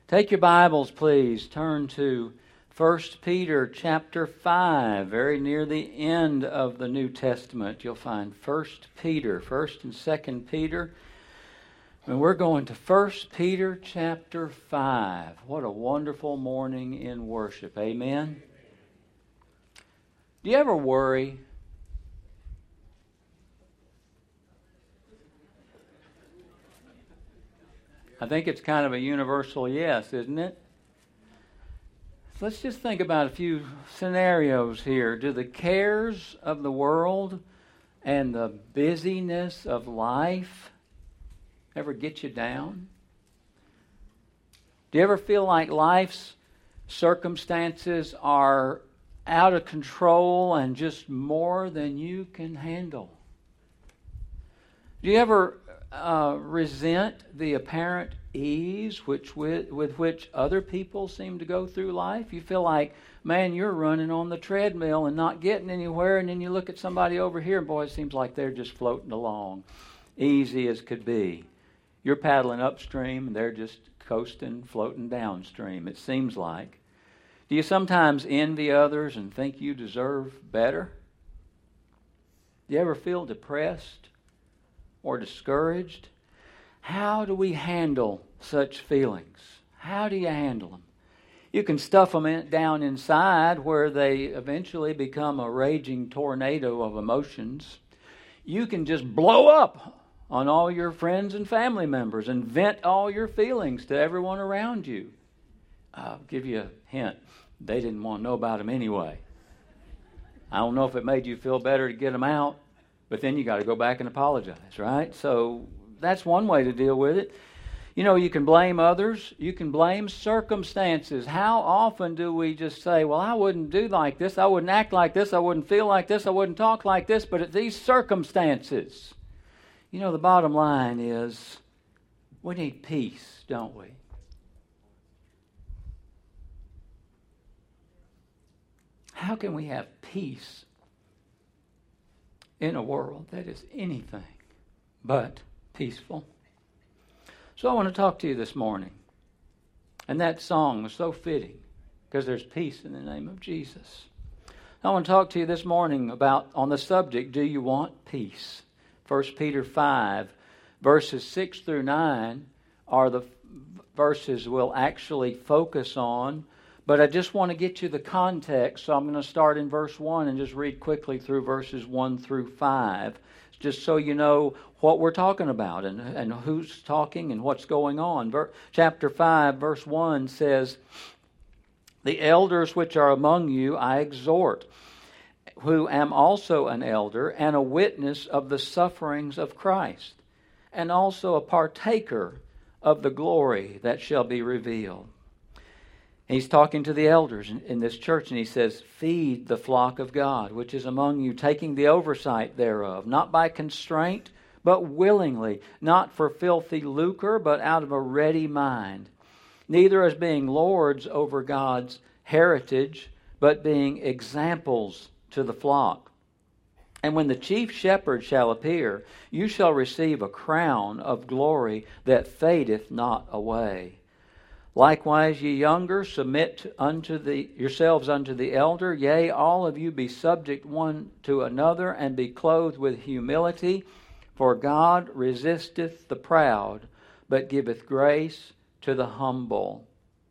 Take your Bibles, please. Turn to 1 Peter chapter 5, very near the end of the New Testament. You'll find 1 Peter, 1st and 2nd Peter. And we're going to 1 Peter chapter 5. What a wonderful morning in worship. Amen? Do you ever worry? I think it's kind of a universal yes, isn't it? So let's just think about a few scenarios here. Do the cares of the world and the busyness of life ever get you down? Do you ever feel like life's circumstances are out of control and just more than you can handle? Do you ever resent the apparent ease with which other people seem to go through life? You feel like, man, you're running on the treadmill and not getting anywhere, and then you look at somebody over here, and boy, it seems like they're just floating along, easy as could be. You're paddling upstream, and they're just coasting, floating downstream, it seems like. Do you sometimes envy others and think you deserve better? Do you ever feel depressed or discouraged? How do we handle such feelings? How do you handle them? You can stuff them down inside where they eventually become a raging tornado of emotions. You can just blow up on all your friends and family members and vent all your feelings to everyone around you. I'll give you a hint. They didn't want to know about them anyway. I don't know if it made you feel better to get them out, but then you got to go back and apologize, right? So that's one way to deal with it. You know, you can blame others. You can blame circumstances. How often do we just say, well, I wouldn't do like this. I wouldn't act like this. I wouldn't feel like this. I wouldn't talk like this. But it's these circumstances. You know, the bottom line is we need peace, don't we? How can we have peace in a world that is anything but peaceful? So I want to talk to you this morning. And that song was so fitting because there's peace in the name of Jesus. I want to talk to you this morning about on the subject, do you want peace? 1 Peter 5, verses 6 through 9 are the verses we'll actually focus on. But I just want to get you the context, so I'm going to start in verse 1 and just read quickly through verses 1 through 5, just so you know what we're talking about and who's talking and what's going on. Chapter 5, verse 1 says, "The elders which are among you I exhort, who am also an elder and a witness of the sufferings of Christ, and also a partaker of the glory that shall be revealed." He's talking to the elders in this church, and he says, "Feed the flock of God, which is among you, taking the oversight thereof, not by constraint, but willingly, not for filthy lucre, but out of a ready mind, neither as being lords over God's heritage, but being examples to the flock. And when the chief shepherd shall appear, you shall receive a crown of glory that fadeth not away. Likewise, ye younger, submit yourselves unto the elder. Yea, all of you be subject one to another, and be clothed with humility. For God resisteth the proud, but giveth grace to the humble."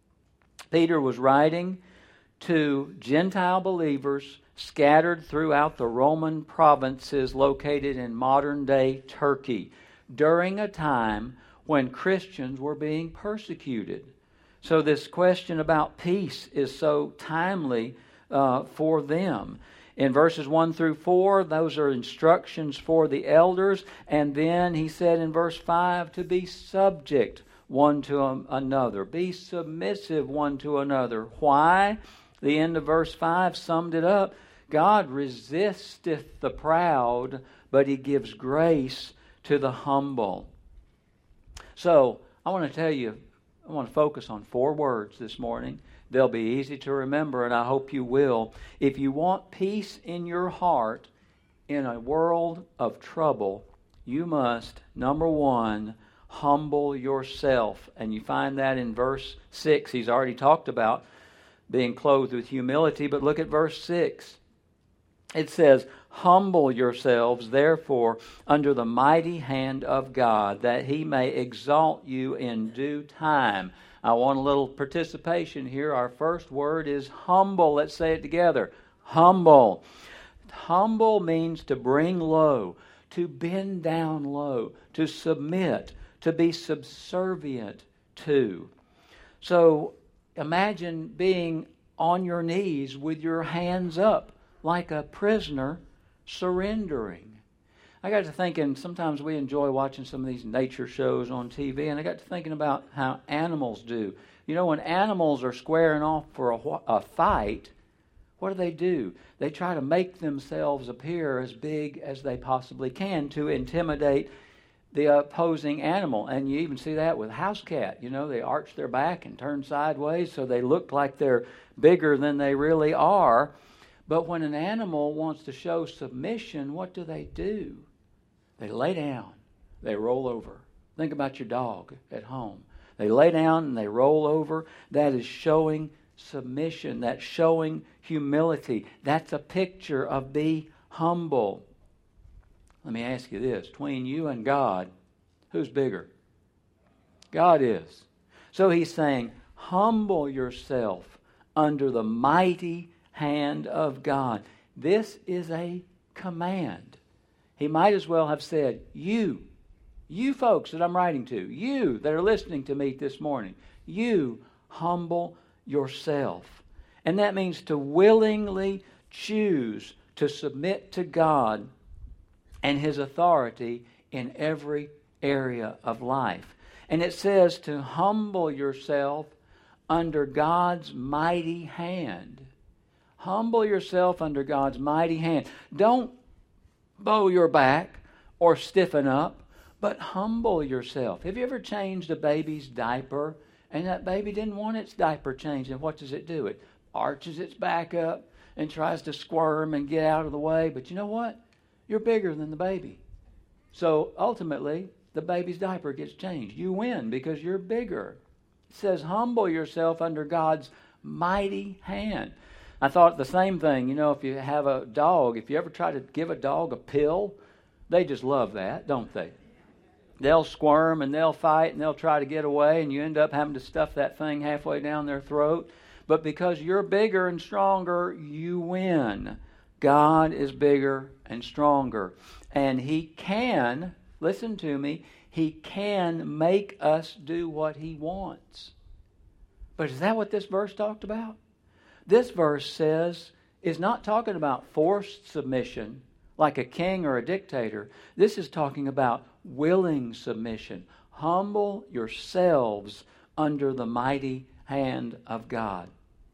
Peter was writing to Gentile believers scattered throughout the Roman provinces located in modern-day Turkey during a time when Christians were being persecuted. So this question about peace is so timely for them. In verses 1 through 4, those are instructions for the elders. And then he said in verse 5 to be subject one to another. Be submissive one to another. Why? The end of verse 5 summed it up. God resisteth the proud, but He gives grace to the humble. So I want to focus on 4 words this morning. They'll be easy to remember, and I hope you will. If you want peace in your heart in a world of trouble, you must, number 1, humble yourself. And you find that in verse 6. He's already talked about being clothed with humility, but look at verse 6. It says, humble yourselves, therefore, under the mighty hand of God, that he may exalt you in due time. I want a little participation here. Our first word is humble. Let's say it together. Humble. Humble means to bring low, to bend down low, to submit, to be subservient to. So imagine being on your knees with your hands up like a prisoner surrendering. I got to thinking, sometimes we enjoy watching some of these nature shows on TV, and I got to thinking about how animals do. You know, when animals are squaring off for a fight, what do? They try to make themselves appear as big as they possibly can to intimidate the opposing animal. And you even see that with house cat. You know, they arch their back and turn sideways so they look like they're bigger than they really are. But when an animal wants to show submission, what do? They lay down. They roll over. Think about your dog at home. They lay down and they roll over. That is showing submission. That's showing humility. That's a picture of be humble. Let me ask you this. Between you and God, who's bigger? God is. So he's saying, humble yourself under the mighty hand of God. This is a command. He might as well have said, you folks that I'm writing to, you that are listening to me this morning, you humble yourself. And that means to willingly choose to submit to God and his authority in every area of life. And it says to humble yourself under God's mighty hand. Humble yourself under God's mighty hand. Don't bow your back or stiffen up, but humble yourself. Have you ever changed a baby's diaper and that baby didn't want its diaper changed? And what does it do? It arches its back up and tries to squirm and get out of the way. But you know what? You're bigger than the baby. So ultimately, the baby's diaper gets changed. You win because you're bigger. It says humble yourself under God's mighty hand. I thought the same thing, you know, if you have a dog, if you ever try to give a dog a pill, they just love that, don't they? They'll squirm and they'll fight and they'll try to get away, and you end up having to stuff that thing halfway down their throat. But because you're bigger and stronger, you win. God is bigger and stronger. And he can, listen to me, he can make us do what he wants. But is that what this verse talked about? This verse is not talking about forced submission like a king or a dictator. This is talking about willing submission. Humble yourselves under the mighty hand of God.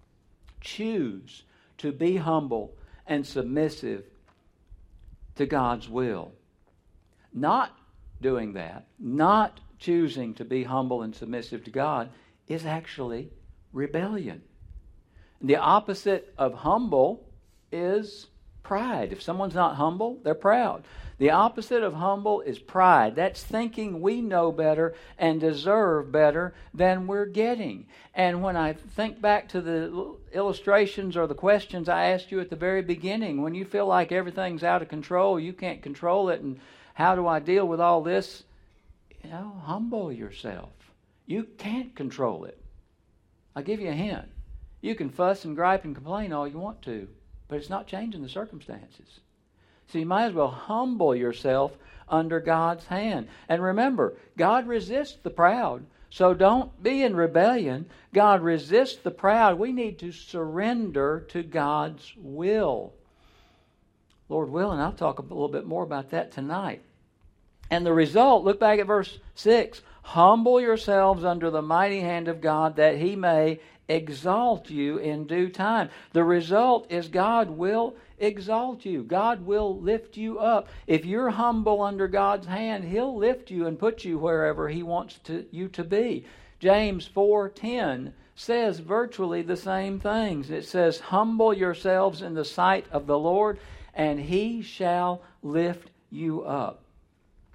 Choose to be humble and submissive to God's will. Not doing that, not choosing to be humble and submissive to God, is actually rebellion. The opposite of humble is pride. If someone's not humble, they're proud. The opposite of humble is pride. That's thinking we know better and deserve better than we're getting. And when I think back to the illustrations or the questions I asked you at the very beginning, when you feel like everything's out of control, you can't control it, and how do I deal with all this? You know, humble yourself. You can't control it. I'll give you a hint. You can fuss and gripe and complain all you want to, but it's not changing the circumstances. So you might as well humble yourself under God's hand. And remember, God resists the proud. So don't be in rebellion. God resists the proud. We need to surrender to God's will. Lord willing, I'll talk a little bit more about that tonight. And the result, look back at verse 6. Humble yourselves under the mighty hand of God, that he may exalt you in due time. The result is God will exalt you. God will lift you up. If you're humble under God's hand, he'll lift you and put you wherever he wants you to be. James 4:10 says virtually the same things. It says, humble yourselves in the sight of the Lord, and he shall lift you up. Do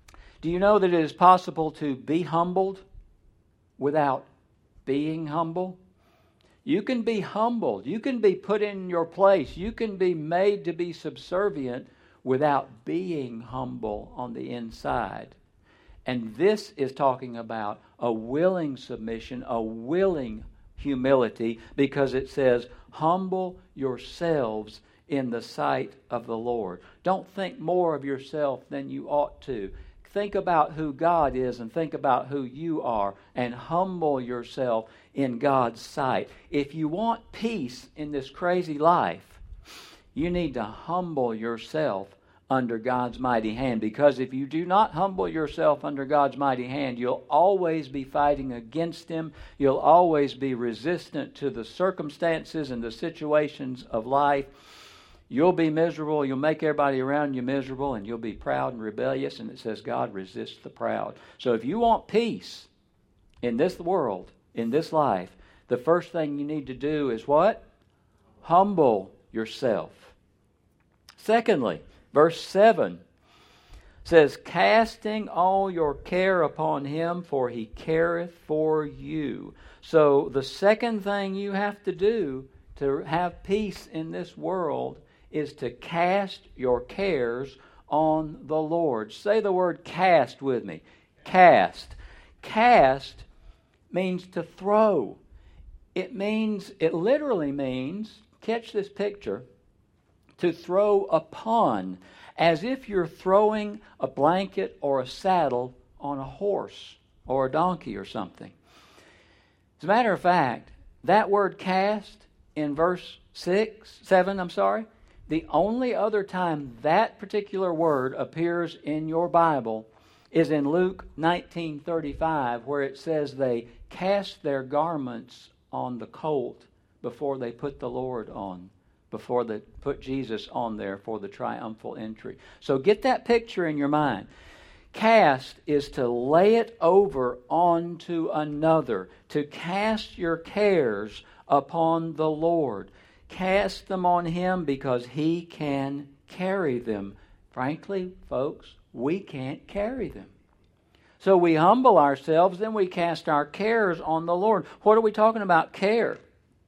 Do you know that it is possible to be humbled without being humble? You can be humbled. You can be put in your place. You can be made to be subservient without being humble on the inside. And this is talking about a willing submission, a willing humility, because it says, humble yourselves in the sight of the Lord. Don't think more of yourself than you ought to. Think about who God is and think about who you are and humble yourself in God's sight. If you want peace in this crazy life, you need to humble yourself under God's mighty hand, because if you do not humble yourself under God's mighty hand, you'll always be fighting against Him. You'll always be resistant to the circumstances and the situations of life. You'll be miserable. You'll make everybody around you miserable, and you'll be proud and rebellious. And it says God resists the proud. So if you want peace in this world, in this life, the first thing you need to do is what? Humble yourself. Secondly, verse 7 says, casting all your care upon Him, for He careth for you. So the second thing you have to do to have peace in this world is to cast your cares on the Lord. Say the word cast with me. Cast. Cast means to throw. It literally means, catch this picture, to throw upon, as if you're throwing a blanket or a saddle on a horse or a donkey or something. As a matter of fact, that word cast in verse 7, the only other time that particular word appears in your Bible is in Luke 19:35, where it says they cast their garments on the colt before they put the Lord on, before they put Jesus on there for the triumphal entry. So get that picture in your mind. Cast is to lay it over onto another, to cast your cares upon the Lord. Cast them on Him because He can carry them. Frankly, folks, we can't carry them. So we humble ourselves, then we cast our cares on the Lord. What are we talking about, care?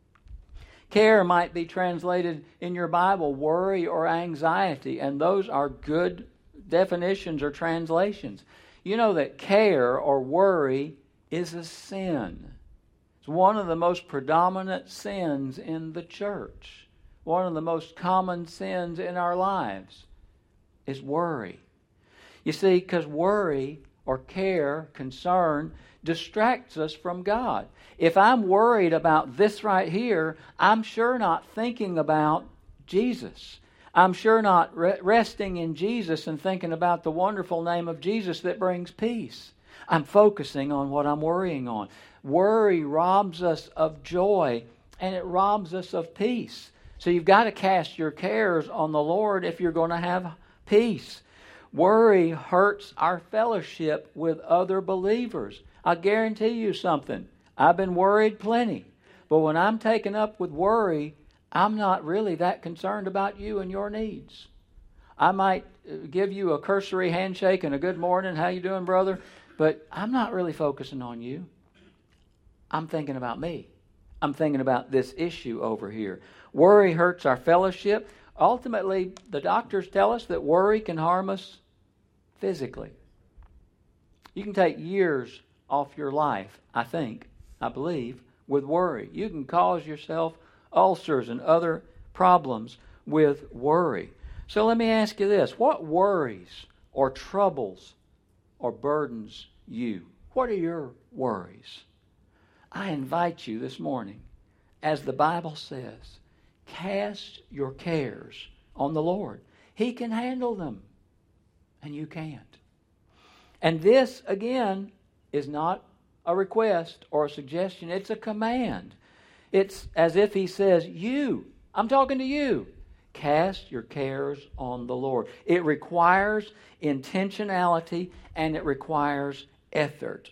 Care might be translated in your Bible, worry or anxiety, and those are good definitions or translations. You know that care or worry is a sin. It's one of the most predominant sins in the church. One of the most common sins in our lives is worry. You see, because worry or care, concern, distracts us from God. If I'm worried about this right here, I'm sure not thinking about Jesus. I'm sure not resting in Jesus and thinking about the wonderful name of Jesus that brings peace. I'm focusing on what I'm worrying on. Worry robs us of joy, and it robs us of peace. So you've got to cast your cares on the Lord if you're going to have peace. Worry hurts our fellowship with other believers. I guarantee you something. I've been worried plenty. But when I'm taken up with worry, I'm not really that concerned about you and your needs. I might give you a cursory handshake and a good morning, how you doing, brother? But I'm not really focusing on you. I'm thinking about me. I'm thinking about this issue over here. Worry hurts our fellowship. Ultimately, the doctors tell us that worry can harm us physically. You can take years off your life, I believe, with worry. You can cause yourself ulcers and other problems with worry. So let me ask you this. What worries or troubles or burdens you? What are your worries? I invite you this morning, as the Bible says, cast your cares on the Lord. He can handle them, and you can't. And this, again, is not a request or a suggestion. It's a command. It's as if He says, I'm talking to you, cast your cares on the Lord. It requires intentionality, and it requires effort.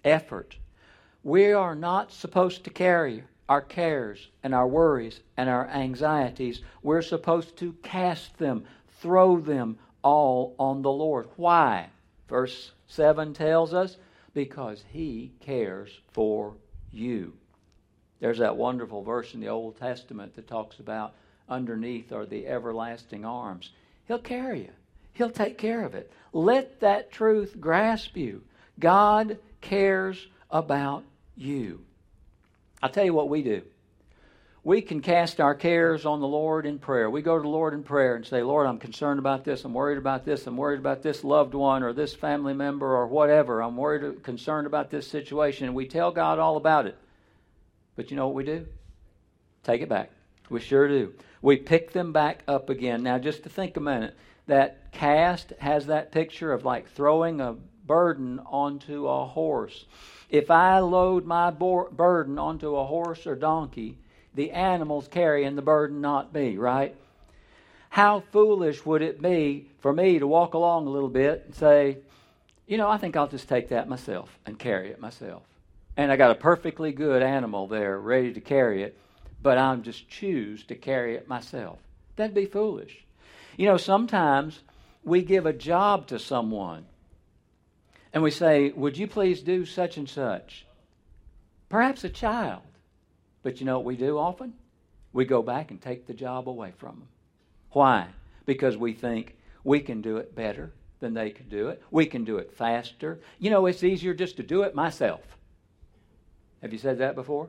We are not supposed to carry our cares and our worries and our anxieties. We're supposed to cast them, throw them all on the Lord. Why? Verse 7 tells us, because He cares for you. There's that wonderful verse in the Old Testament that talks about underneath are the everlasting arms. He'll carry you. He'll take care of it. Let that truth grasp you. God cares about you. I'll tell you what we do. We can cast our cares on the Lord in prayer. We go to the Lord in prayer and say, Lord, I'm concerned about this. I'm worried about this. I'm worried about this loved one or this family member or whatever. I'm worried, concerned about this situation. And we tell God all about it. But you know what we do? Take it back. We sure do. We pick them back up again. Now, just to think a minute, that cast has that picture of like throwing a burden onto a horse. If I load my burden onto a horse or donkey, the animal's carrying the burden, not me, right? How foolish would it be for me to walk along a little bit and say, you know, I think I'll just take that myself and carry it myself. And I got a perfectly good animal there ready to carry it, but I'm just choose to carry it myself. That'd be foolish. You know, sometimes we give a job to someone and we say, would you please do such and such? Perhaps a child. But you know what we do often? We go back and take the job away from them. Why? Because we think we can do it better than they can do it. We can do it faster. You know, it's easier just to do it myself. Have you said that before?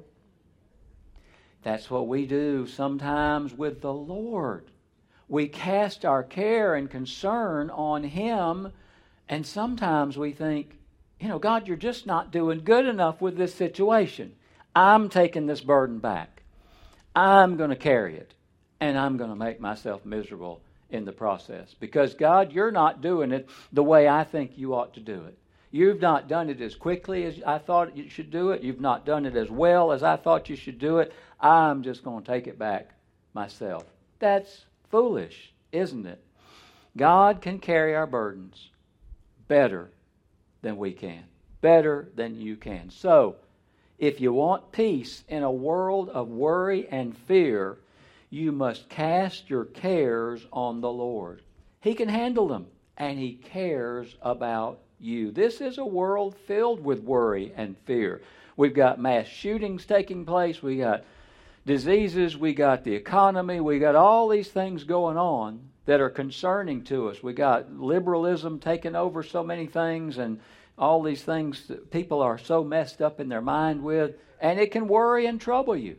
That's what we do sometimes with the Lord. We cast our care and concern on Him, and sometimes we think, you know, God, you're just not doing good enough with this situation. I'm taking this burden back. I'm going to carry it, and I'm going to make myself miserable in the process. Because, God, you're not doing it the way I think you ought to do it. You've not done it as quickly as I thought you should do it. You've not done it as well as I thought you should do it. I'm just going to take it back myself. That's foolish, isn't it? God can carry our burdens better than we can. Better than you can. So, if you want peace in a world of worry and fear, you must cast your cares on the Lord. He can handle them, and He cares about you. This is a world filled with worry and fear. We've got mass shootings taking place. We got diseases. We got the economy. We got all these things going on that are concerning to us. We got liberalism taking over so many things, and all these things that people are so messed up in their mind with, and it can worry and trouble you.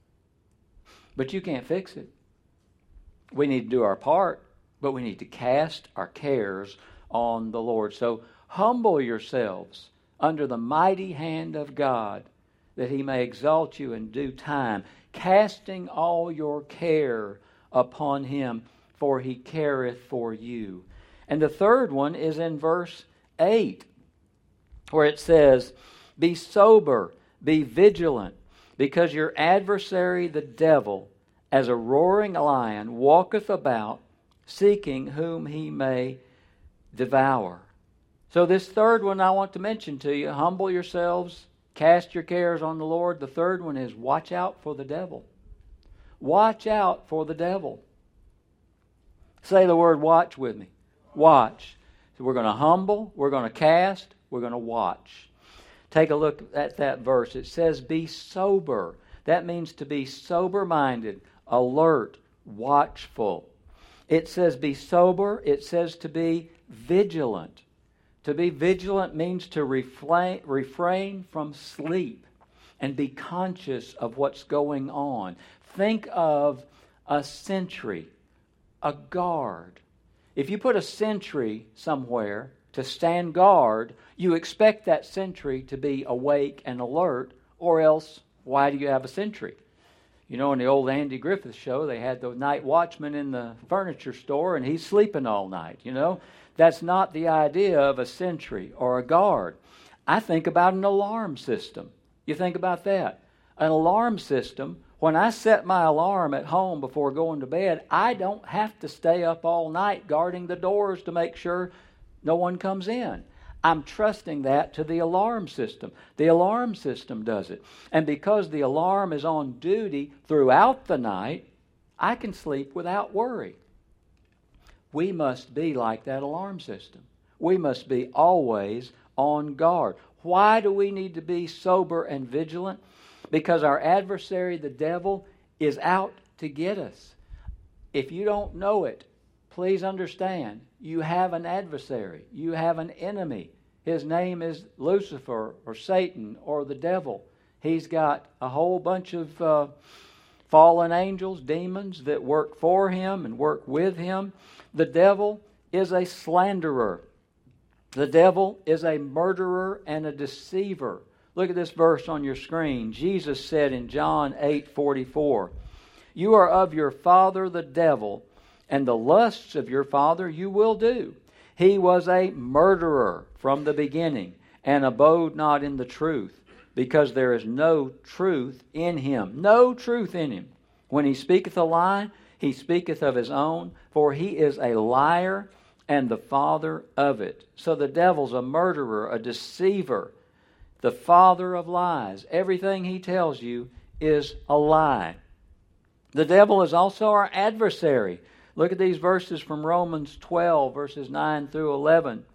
But you can't fix it. We need to do our part, but we need to cast our cares on the Lord. So humble yourselves under the mighty hand of God, that He may exalt you in due time, casting all your care upon Him, for He careth for you. And the third one is in verse 8. Where it says, be sober, be vigilant, because your adversary the devil, as a roaring lion, walketh about, seeking whom he may devour. So this third one I want to mention to you, humble yourselves, cast your cares on the Lord. The third one is watch out for the devil. Watch out for the devil. Say the word watch with me. Watch. So we're going to humble, we're going to cast, we're going to watch. Take a look at that verse. It says, be sober. That means to be sober-minded, alert, watchful. It says be sober. It says to be vigilant. To be vigilant means to refrain from sleep and be conscious of what's going on. Think of a sentry, a guard. If you put a sentry somewhere to stand guard, you expect that sentry to be awake and alert, or else why do you have a sentry? You know, in the old Andy Griffith show, they had the night watchman in the furniture store, and he's sleeping all night, you know. That's not the idea of a sentry or a guard. I think about an alarm system. You think about that. An alarm system, when I set my alarm at home before going to bed, I don't have to stay up all night guarding the doors to make sure no one comes in. I'm trusting that to the alarm system. The alarm system does it. And because the alarm is on duty throughout the night, I can sleep without worry. We must be like that alarm system. we must be always on guard. Why do we need to be sober and vigilant? Because our adversary, the devil, is out to get us. If you don't know it, please understand, you have an adversary. You have an enemy. His name is Lucifer or Satan or the devil. He's got a whole bunch of fallen angels, demons that work for him and work with him. The devil is a slanderer. The devil is a murderer and a deceiver. Look at this verse on your screen. Jesus said in John 8:44, "You are of your father the devil, and the lusts of your father you will do. He was a murderer from the beginning, and abode not in the truth, because there is no truth in him." No truth in him. When he speaketh a lie, he speaketh of his own, for he is a liar and the father of it. So the devil's a murderer, a deceiver, the father of lies. Everything he tells you is a lie. The devil is also our adversary. Look at these verses from Romans 12, verses 9 through 11.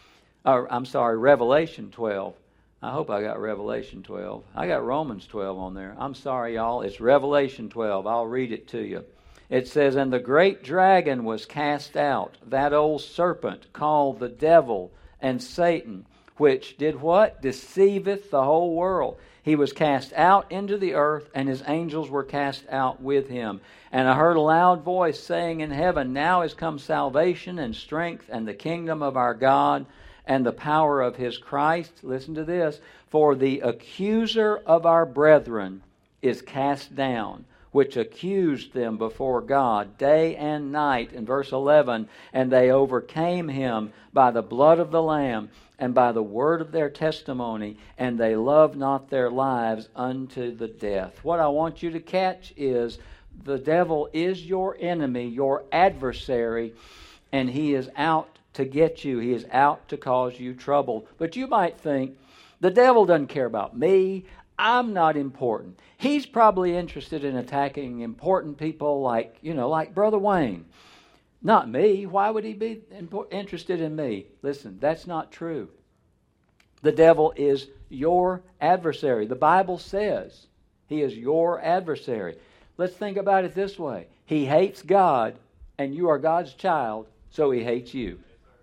Revelation 12. I hope I got Revelation 12. I got Romans 12 on there. I'm sorry, y'all. It's Revelation 12. I'll read it to you. It says, "And the great dragon was cast out, that old serpent called the devil and Satan, which did what? Deceiveth the whole world. He was cast out into the earth, and his angels were cast out with him. And I heard a loud voice saying in heaven, Now is come salvation and strength and the kingdom of our God and the power of his Christ." Listen to this. "For the accuser of our brethren is cast down, which accused them before God day and night." In verse 11, "And they overcame him by the blood of the Lamb and by the word of their testimony, and they loved not their lives unto the death." What I want you to catch is the devil is your enemy, your adversary, and he is out to get you. He is out to cause you trouble. But you might think, the devil doesn't care about me. I'm not important. He's probably interested in attacking important people like Brother Wayne. Not me. Why would he be interested in me? Listen, that's not true. The devil is your adversary. The Bible says he is your adversary. Let's think about it this way. He hates God, and you are God's child, so he hates you.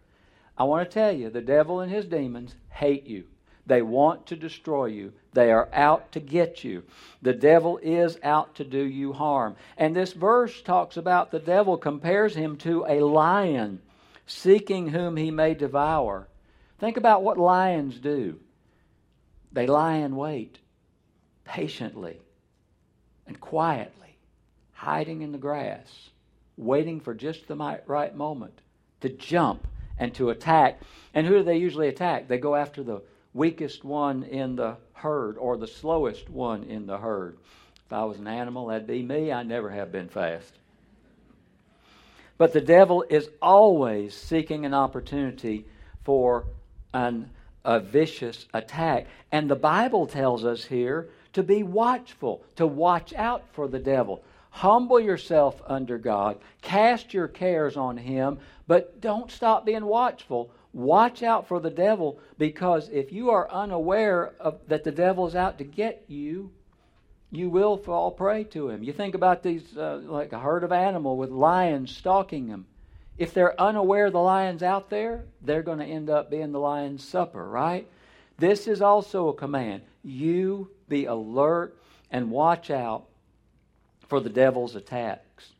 I want to tell you, the devil and his demons hate you. They want to destroy you. They are out to get you. The devil is out to do you harm. And this verse talks about the devil, compares him to a lion, seeking whom he may devour. Think about what lions do. They lie in wait, patiently and quietly, hiding in the grass, waiting for just the right moment to jump and to attack. And who do they usually attack? They go after the weakest one in the herd or the slowest one in the herd. If I was an animal, that'd be me. I never have been fast. But the devil is always seeking an opportunity for a vicious attack. And the Bible tells us here to be watchful, to watch out for the devil. Humble yourself under God. Cast your cares on him, but don't stop being watchful. Watch out for the devil, because if you are unaware that the devil is out to get you, you will fall prey to him. You think about these, like a herd of animals with lions stalking them. If they're unaware the lion's out there, they're going to end up being the lion's supper, right? This is also a command. You be alert and watch out for the devil's attacks.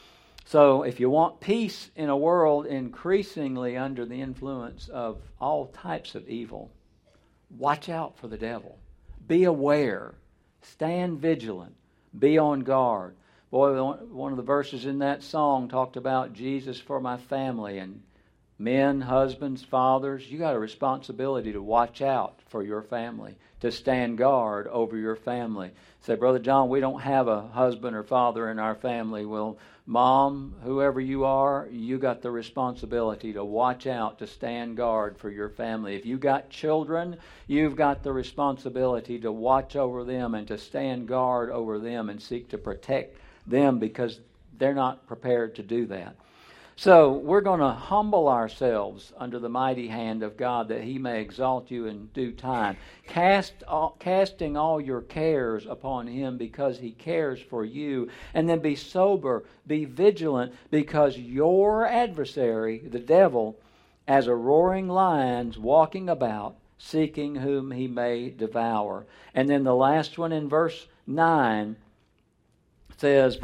So if you want peace in a world increasingly under the influence of all types of evil, watch out for the devil. Be aware. Stand vigilant. Be on guard. Boy, one of the verses in that song talked about Jesus for my family. And men, husbands, fathers, you got a responsibility to watch out for your family, to stand guard over your family. Say, Brother John, we don't have a husband or father in our family. Well, Mom, whoever you are, you got the responsibility to watch out, to stand guard for your family. If you got children, you've got the responsibility to watch over them and to stand guard over them and seek to protect them, because they're not prepared to do that. So we're going to humble ourselves under the mighty hand of God that He may exalt you in due time. Casting all your cares upon Him because He cares for you. And then be sober, be vigilant, because your adversary, the devil, as a roaring lion's walking about, seeking whom he may devour. And then the last one in verse 9 says,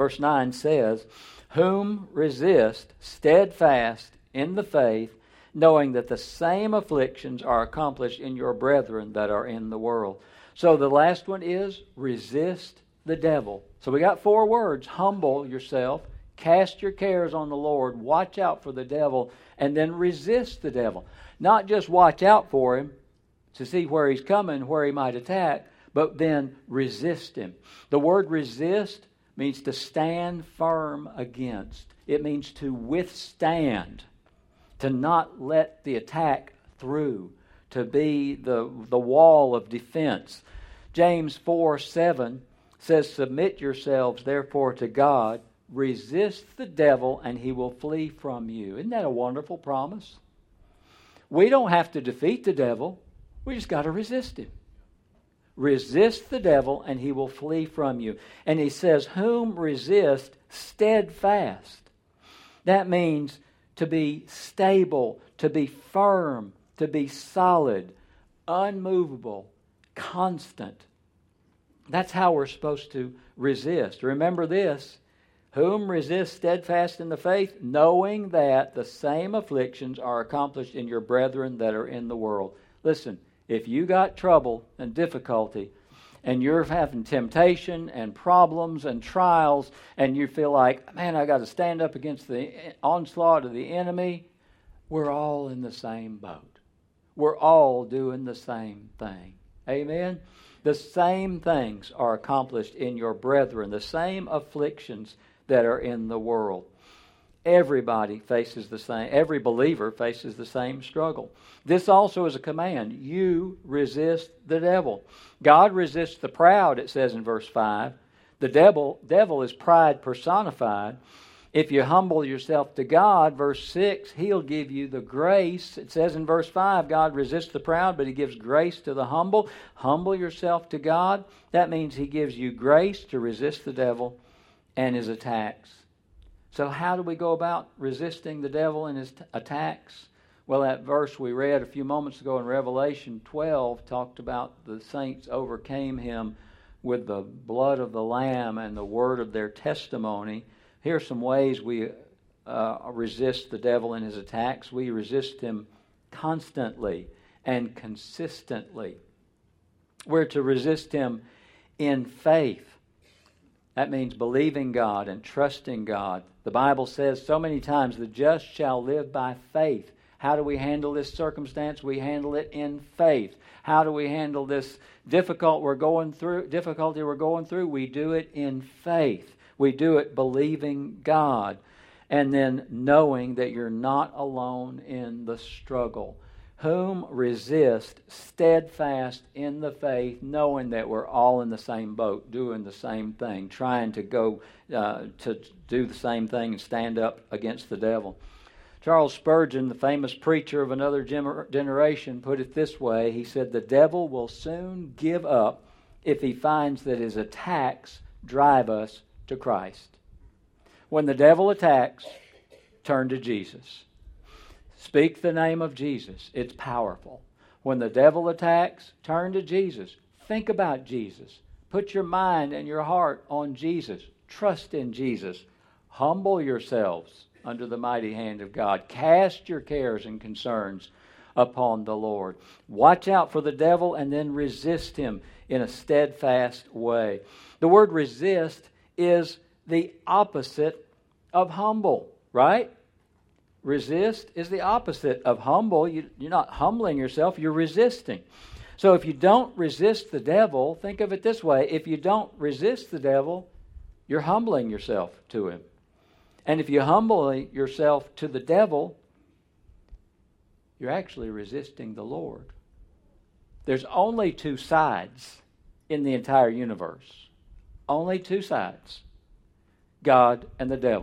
whom resist steadfast in the faith, knowing that the same afflictions are accomplished in your brethren that are in the world. So the last one is resist the devil. So we got 4 words: humble yourself, cast your cares on the Lord, watch out for the devil, and then resist the devil. Not just watch out for him to see where he's coming, where he might attack, but then resist him. The word resist means to stand firm against. It means to withstand, to not let the attack through, to be the wall of defense. James 4:7 says, submit yourselves therefore to God, resist the devil, and he will flee from you. Isn't that a wonderful promise? We don't have to defeat the devil. We just got to resist him. Resist the devil, and he will flee from you. And he says, whom resist steadfast. That means to be stable, to be firm, to be solid, unmovable, constant. That's how we're supposed to resist. Remember this: whom resist steadfast in the faith, knowing that the same afflictions are accomplished in your brethren that are in the world. Listen, if you got trouble and difficulty, and you're having temptation and problems and trials, and you feel like, man, I got to stand up against the onslaught of the enemy, we're all in the same boat. We're all doing the same thing. Amen? The same things are accomplished in your brethren, the same afflictions that are in the world. Everybody faces the same, every believer faces the same struggle. This also is a command. You resist the devil. God resists the proud, it says in verse 5. The devil is pride personified. If you humble yourself to God, verse 6, He'll give you the grace. It says in verse 5, God resists the proud, but He gives grace to the humble. Humble yourself to God. That means He gives you grace to resist the devil and his attacks. So how do we go about resisting the devil and his attacks? Well, that verse we read a few moments ago in Revelation 12 talked about the saints overcame him with the blood of the Lamb and the word of their testimony. Here are some ways we resist the devil and his attacks. We resist him constantly and consistently. We're to resist him in faith. That means believing God and trusting God. The Bible says so many times, the just shall live by faith. How do we handle this circumstance? We handle it in faith. How do we handle this difficulty we're going through? We do it in faith. We do it believing God. And then knowing that you're not alone in the struggle. Whom resist steadfast in the faith, knowing that we're all in the same boat, doing the same thing, trying to go to do the same thing and stand up against the devil. Charles Spurgeon, the famous preacher of another generation, put it this way. He said, the devil will soon give up if he finds that his attacks drive us to Christ. When the devil attacks, turn to Jesus. Speak the name of Jesus. It's powerful. When the devil attacks, turn to Jesus. Think about Jesus. Put your mind and your heart on Jesus. Trust in Jesus. Humble yourselves under the mighty hand of God. Cast your cares and concerns upon the Lord. Watch out for the devil and then resist him in a steadfast way. The word resist is the opposite of humble, right? Resist is the opposite of humble. You're not humbling yourself, you're resisting. So if you don't resist the devil, think of it this way. If you don't resist the devil, you're humbling yourself to him. And if you humble yourself to the devil, you're actually resisting the Lord. There's only 2 sides in the entire universe. Only 2 sides. God and the devil.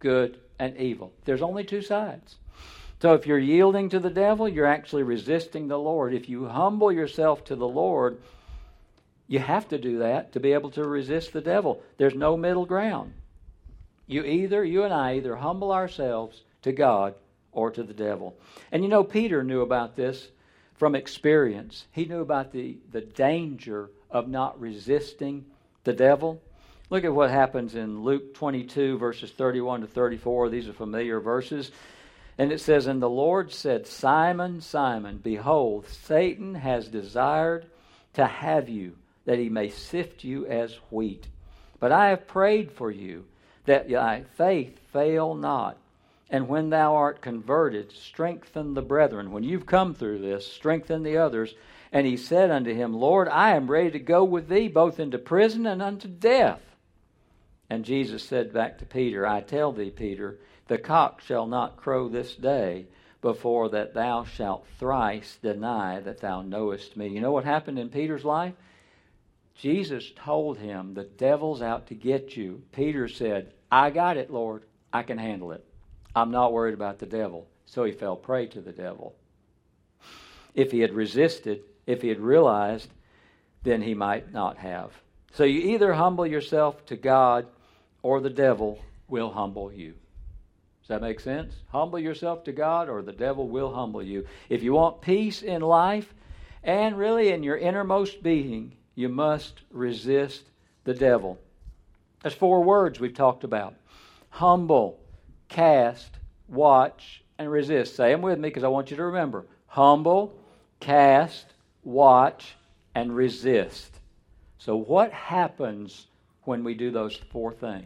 good and evil. There's only two sides. So if you're yielding to the devil, you're actually resisting the Lord. If you humble yourself to the Lord, you have to do that to be able to resist the devil. There's no middle ground. You and I either humble ourselves to God or to the devil. And you know, Peter knew about this from experience. He knew about the danger of not resisting the devil. Look at what happens in Luke 22, verses 31 to 34. These are familiar verses. And it says, "And the Lord said, Simon, Simon, behold, Satan has desired to have you, that he may sift you as wheat. But I have prayed for you, that thy faith fail not. And when thou art converted, strengthen the brethren." When you've come through this, strengthen the others. And he said unto him, Lord, I am ready to go with thee both into prison and unto death. And Jesus said back to Peter, I tell thee, Peter, the cock shall not crow this day before that thou shalt thrice deny that thou knowest me. You know what happened in Peter's life? Jesus told him, the devil's out to get you. Peter said, I got it, Lord. I can handle it. I'm not worried about the devil. So he fell prey to the devil. If he had resisted, if he had realized, then he might not have. So you either humble yourself to God or the devil will humble you. Does that make sense? Humble yourself to God or the devil will humble you. If you want peace in life and really in your innermost being, you must resist the devil. There's 4 words we've talked about. Humble, cast, watch, and resist. Say them with me because I want you to remember. Humble, cast, watch, and resist. So what happens when we do those 4 things?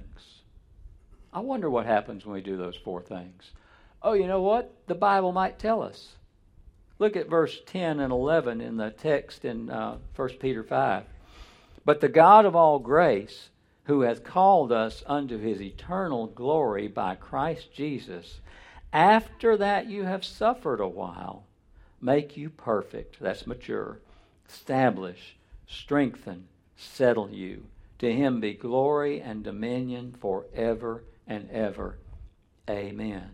I wonder what happens when we do those 4 things. Oh, you know what? The Bible might tell us. Look at verse 10 and 11 in the text in 1 Peter 5. But the God of all grace, who hath called us unto his eternal glory by Christ Jesus, after that you have suffered a while, make you perfect, that's mature, establish, strengthen, settle you. To him be glory and dominion forever and ever. Amen.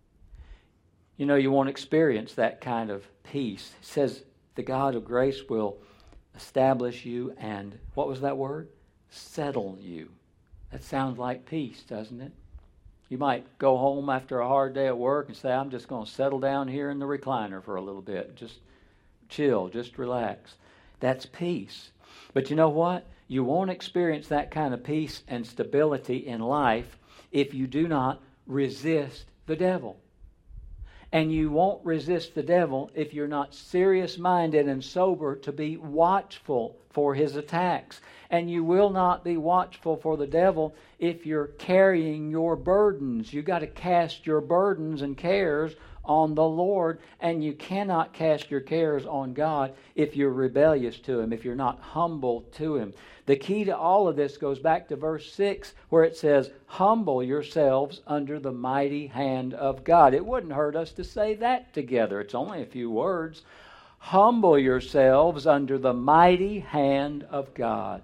You know, you won't experience that kind of peace. It says the God of grace will establish you and, what was that word? Settle you. That sounds like peace, doesn't it? You might go home after a hard day at work and say, I'm just going to settle down here in the recliner for a little bit. Just chill, just relax. That's peace. But you know what? You won't experience that kind of peace and stability in life if you do not resist the devil. And you won't resist the devil if you're not serious-minded and sober to be watchful for his attacks. And you will not be watchful for the devil if you're carrying your burdens. You've got to cast your burdens and cares on the Lord, and you cannot cast your cares on God if you're rebellious to him, if you're not humble to him. The key to all of this goes back to verse 6 where it says, humble yourselves under the mighty hand of God. It wouldn't hurt us to say that together. It's only a few words. Humble yourselves under the mighty hand of God.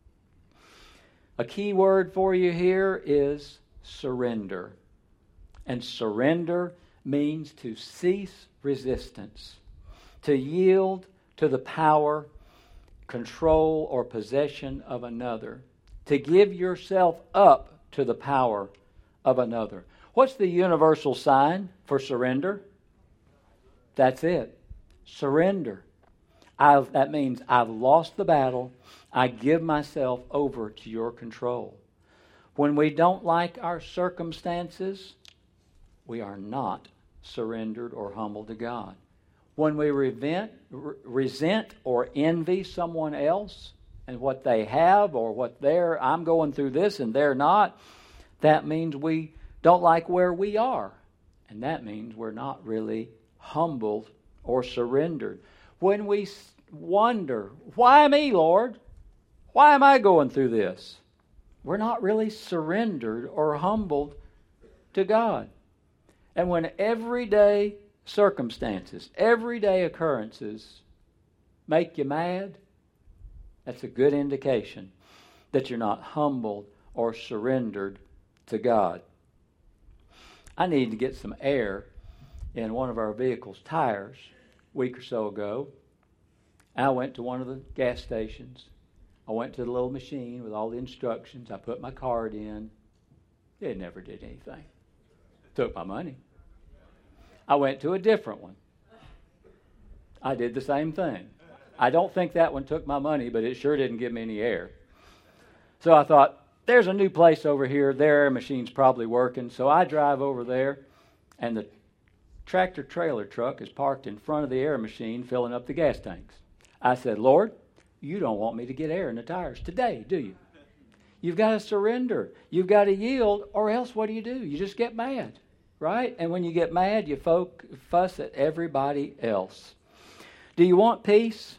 A key word for you here is surrender. And surrender means to cease resistance, to yield to the power, control, or possession of another, to give yourself up to the power of another. What's the universal sign for surrender? That's it. Surrender. That means I've lost the battle. I give myself over to your control. When we don't like our circumstances, we are not surrendered or humble to God. When we resent or envy someone else and what they have or what I'm going through this and they're not, that means we don't like where we are. And that means we're not really humbled or surrendered. When we wonder, why me, Lord? Why am I going through this? We're not really surrendered or humbled to God. And when everyday circumstances, everyday occurrences make you mad, that's a good indication that you're not humbled or surrendered to God. I needed to get some air in one of our vehicle's tires a week or so ago. I went to one of the gas stations. I went to the little machine with all the instructions. I put my card in. It never did anything. Took my money. I went to a different one. I did the same thing. I don't think that one took my money, but it sure didn't give me any air. So I thought, there's a new place over here. Their air machine's probably working. So I drive over there, and the tractor trailer truck is parked in front of the air machine filling up the gas tanks. I said, Lord, you don't want me to get air in the tires today, do you? You've got to surrender. You've got to yield, or else what do? You just get mad, right? And when you get mad, you fuss at everybody else. Do you want peace?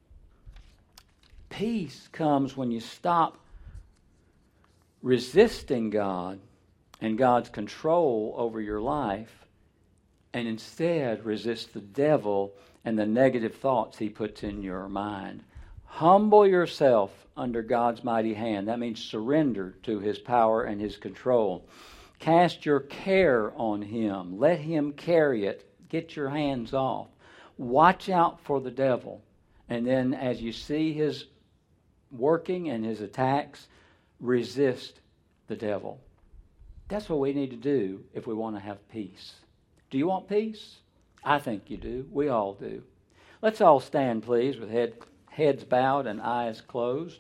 Peace comes when you stop resisting God and God's control over your life, and instead resist the devil and the negative thoughts he puts in your mind. Humble yourself under God's mighty hand. That means surrender to his power and his control. Cast your care on him. Let him carry it. Get your hands off. Watch out for the devil. And then as you see his working and his attacks, resist the devil. That's what we need to do if we want to have peace. Do you want peace? I think you do. We all do. Let's all stand, please, with heads bowed and eyes closed.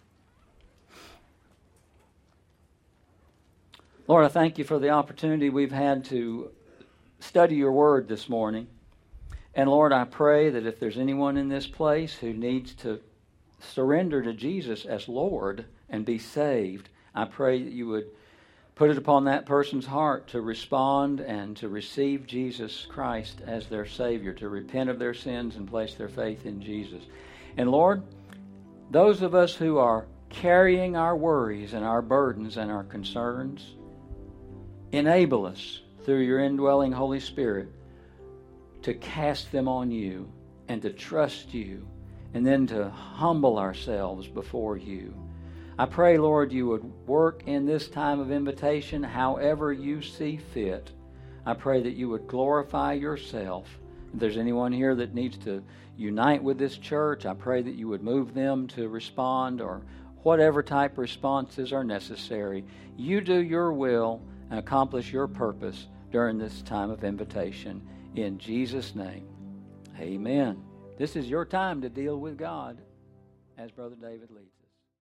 Lord, I thank you for the opportunity we've had to study your word this morning. And Lord, I pray that if there's anyone in this place who needs to surrender to Jesus as Lord and be saved, I pray that you would put it upon that person's heart to respond and to receive Jesus Christ as their Savior, to repent of their sins and place their faith in Jesus. And Lord, those of us who are carrying our worries and our burdens and our concerns, enable us through your indwelling Holy Spirit to cast them on you and to trust you and then to humble ourselves before you. I pray, Lord, you would work in this time of invitation however you see fit. I pray that you would glorify yourself. If there's anyone here that needs to unite with this church, I pray that you would move them to respond or whatever type responses are necessary. You do your will and accomplish your purpose during this time of invitation. In Jesus' name, amen. This is your time to deal with God as Brother David leads.